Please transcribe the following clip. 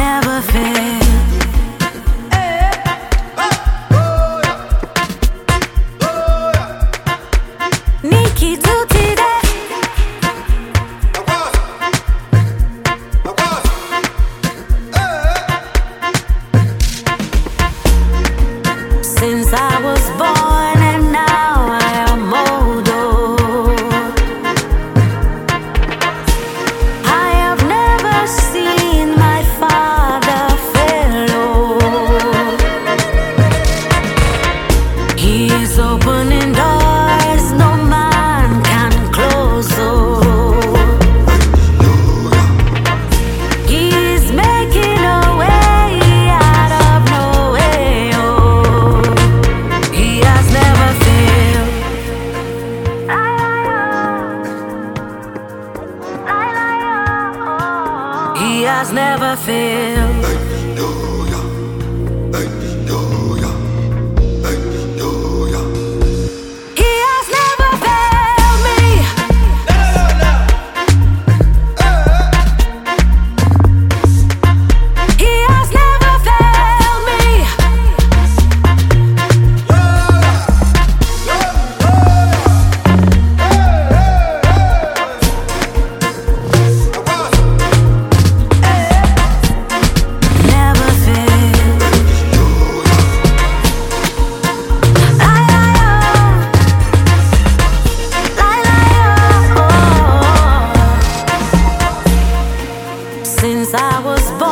never fail. Nikki tutti de. Since I was born and now I am older, I have never seen my father fail. He is opening doors no man can close. He's making a way out of no way. He has never failed. He has never failed. He has never failed me. He has never failed me. Never failed. Since I was born